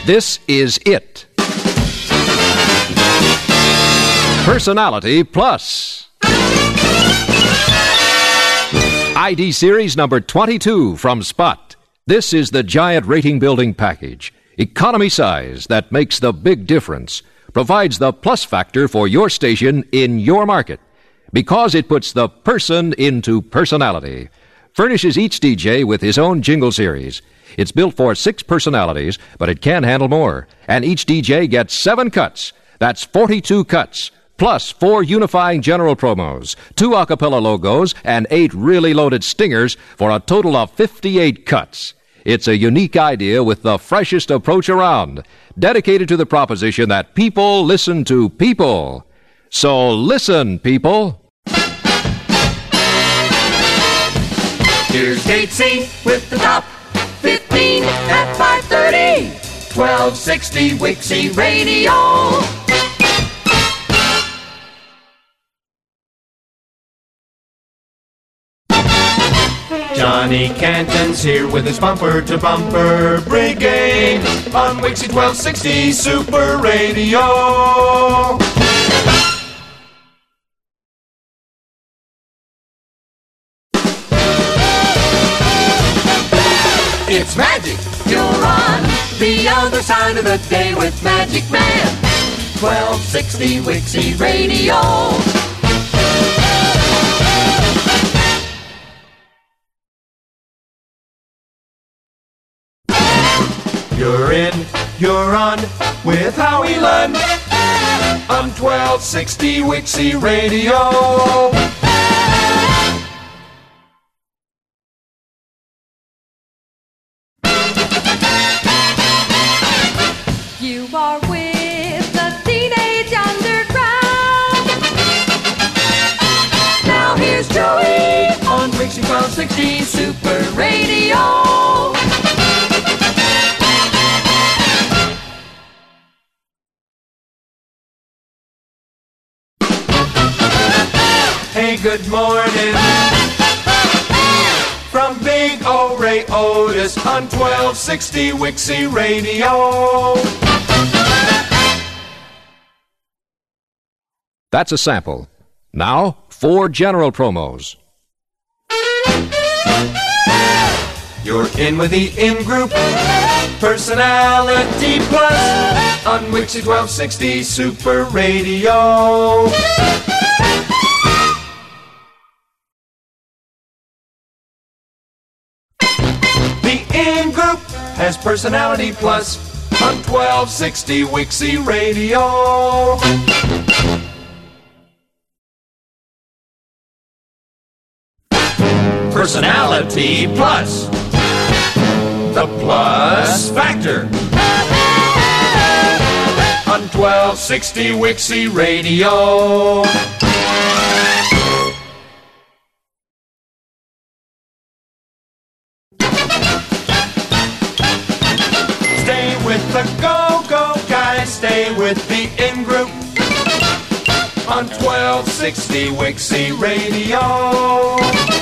This is it. Personality Plus. ID series number 22 from Spot. This is the giant rating building package. Economy size that makes the big difference. Provides the plus factor for your station in your market. Because it puts the person into personality. Furnishes each DJ with his own jingle series. It's built for 6 personalities, but it can handle more. And each DJ gets 7 cuts. That's 42 cuts. Plus 4 unifying general promos, 2 a cappella logos, and 8 really loaded stingers for a total of 58 cuts. It's a unique idea with the freshest approach around, dedicated to the proposition that people listen to people. So listen, people. Here's Gatesy with the top 15 at 5:30. 1260 Wixie Radio. Johnny Canton's here with his bumper-to-bumper brigade on Wixie 1260 Super Radio. It's magic! You're on the other side of the day with Magic Man. 1260 Wixie Radio. You're in, you're on with Howie Lund on 1260 Wixie Radio. You are with the Teenage Underground. Now here's Joey on Wixie 1260 Super Radio. Hey, good morning from Big O Ray Otis on 1260 Wixie Radio. That's a sample. Now, 4 general promos. You're in with the in-group Personality Plus on Wixie 1260 Super Radio. The in-group has Personality Plus on 1260 Wixie Radio. Personality Plus. The Plus Factor. On 1260 Wixie Radio. Stay with the go-go guys. Stay with the in-group. On 1260 Wixie Radio.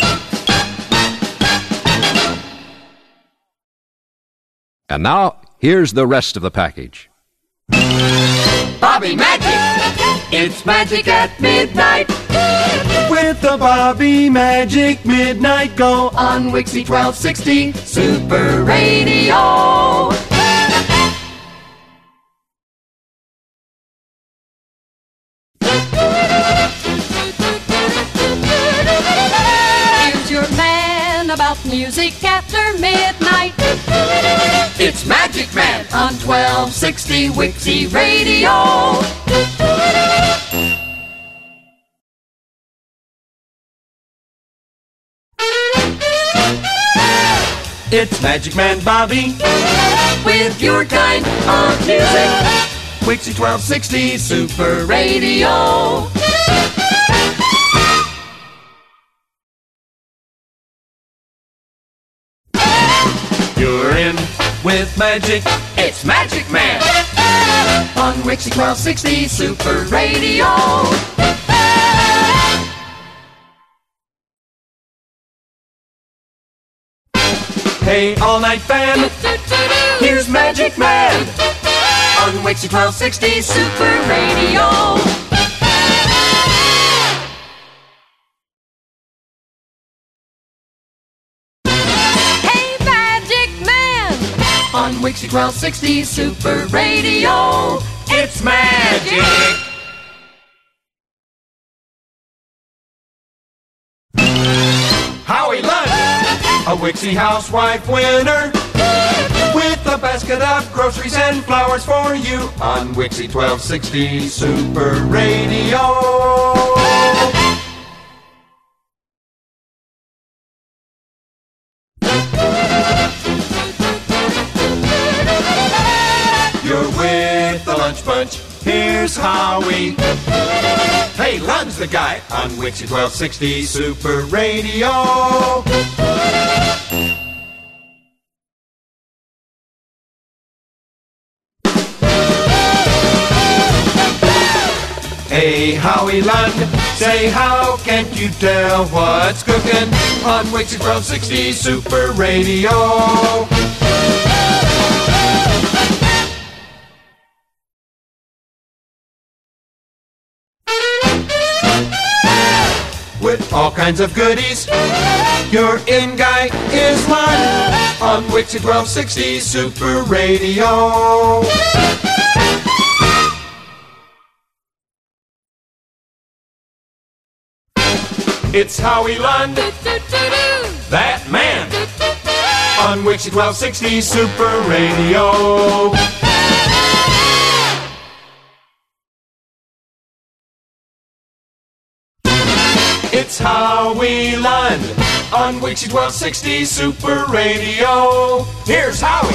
And now, here's the rest of the package. Bobby Magic! It's Magic at Midnight! With the Bobby Magic Midnight Go on Wixie 1260 Super Radio! Here's your man about music after midnight. It's Magic Man on 1260 Wixie Radio. It's Magic Man Bobby with your kind of music. Wixie 1260 Super Radio. You're in with Magic. It's Magic Man on Wixie 1260 Super Radio. Hey, all-night fan, here's Magic Man on Wixie 1260 Super Radio. Hey, Magic Man! On Wixie 1260 Super Radio, it's magic! Howie Lund, a Wixie housewife winner, with a basket of groceries and flowers for you on Wixie 1260 Super Radio. You're with the Lunch Bunch, here's Howie. Hey, Lund's the guy on Wixie 1260 Super Radio. Hey, Howie Lund, say how can't you tell what's cooking on Wixie 1260 Super Radio? With all kinds of goodies, your in guy is Lund on Wixie 1260 Super Radio. It's Howie Lund, that man, on Wixie 1260 Super Radio. It's Howie Lund, on Wixie 1260 Super Radio. Here's Howie.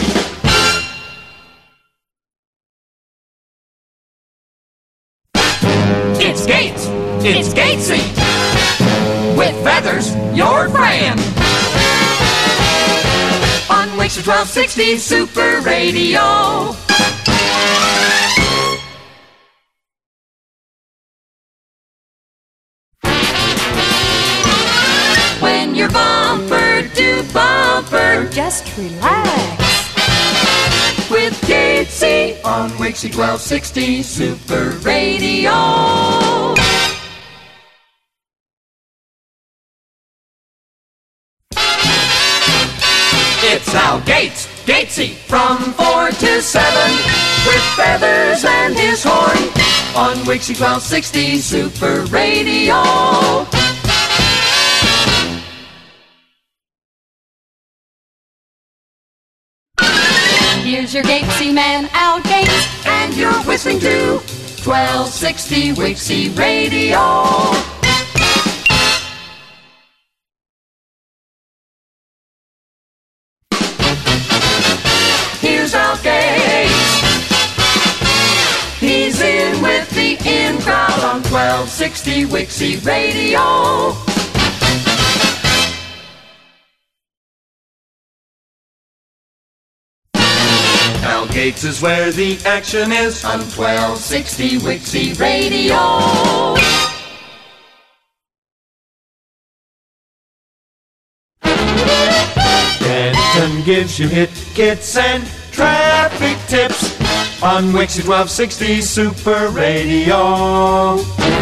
It's Gates, it's Gatesy. With feathers, your friend. On Wixie 1260 Super Radio. When you're bumper to bumper, Just relax. with Gatesy on Wixie 1260 Super Radio. It's Al Gates, Gatesy, from 4 to 7, with feathers and his horn, on Wixie 1260 Super Radio. Here's your Gatesy man, Al Gates. And you're listening to 1260 Wixie Radio. Here's Al Gates. He's in with the in crowd on 1260 Wixie Radio. Al Gates is where the action is on 1260 Wixie Radio. Denton gives you hit, kits, and traffic tips on Wixie 1260 Super Radio.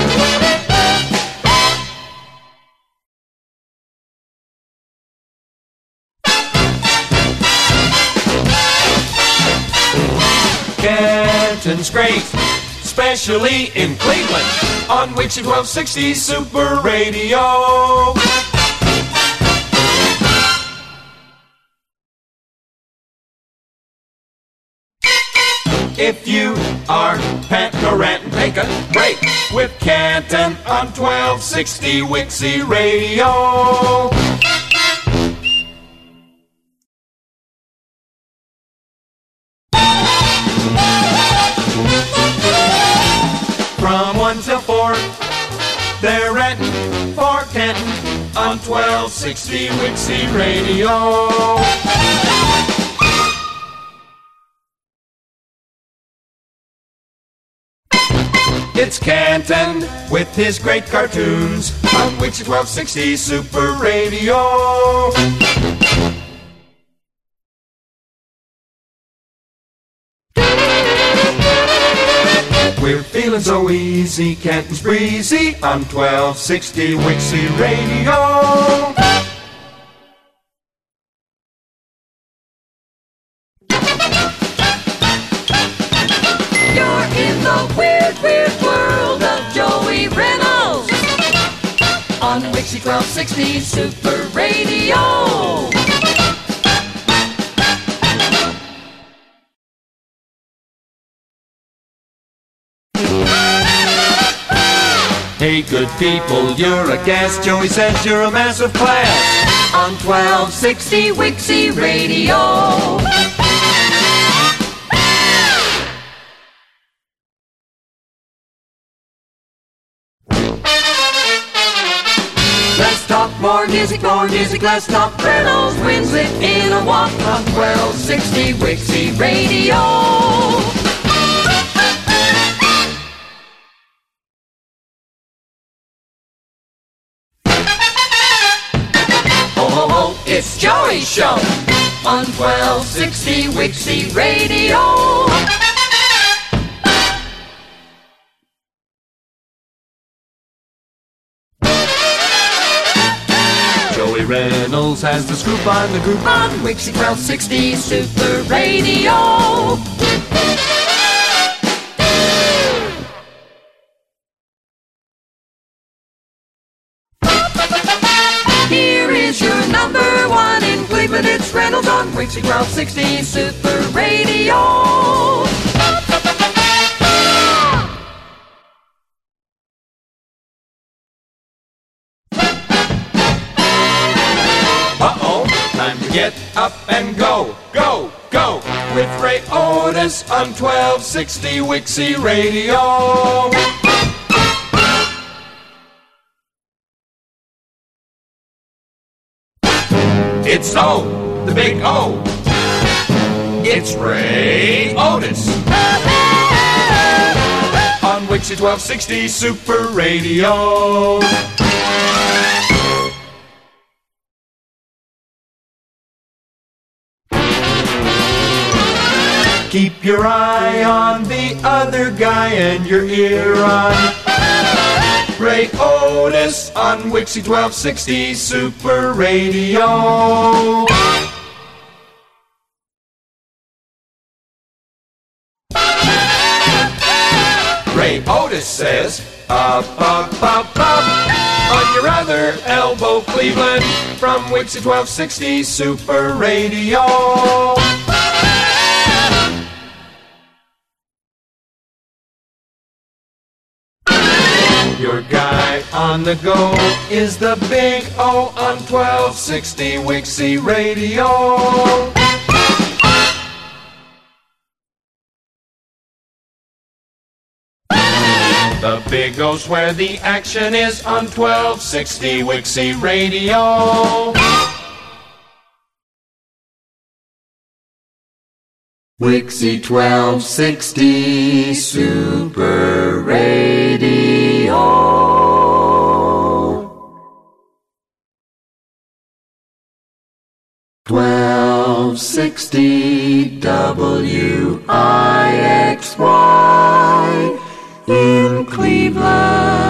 Canton's great, especially in Cleveland, on Wixie 1260 Super Radio. If you are panting or ranting, take a break with Canton on 1260 Wixie Radio. From 1 till 4, they're ranting for Canton on 1260 Wixie Radio. It's Canton with his great cartoons on Wixie 1260 Super Radio. We're feeling so easy, Canton's breezy on 1260 Wixie Radio. You're in the weird, weird world of Joey Reynolds on Wixie 1260 Super Radio. Hey good people, you're a guest. Joey says you're a massive class On 1260 Wixie Radio. Let's talk more music, let's talk. Reynolds wins it in a walk on 1260 Wixie Radio. It's Joey's show on 1260 Wixie Radio. Joey Reynolds has the scoop on the group On Wixie 1260 Super Radio. Here is your number one in Cleveland. It's Reynolds on Wixie 1260 Super Radio. Uh-oh, time to get up and go, go, go with Ray Otis on 1260 Wixie Radio. It's O, the big O. It's Ray Otis on Wixie 1260 Super Radio. Keep your eye on the other guy and your ear on Ray Otis on Wixie 1260 Super Radio. Ray Otis says, up, up, up, up, on your other elbow, Cleveland, from Wixie 1260 Super Radio. Your guy on the go is the big O on 1260 Wixie Radio. The big O's where the action is on 1260 Wixie Radio. Wixie 1260 Super Radio. 1260 WIXY in Cleveland.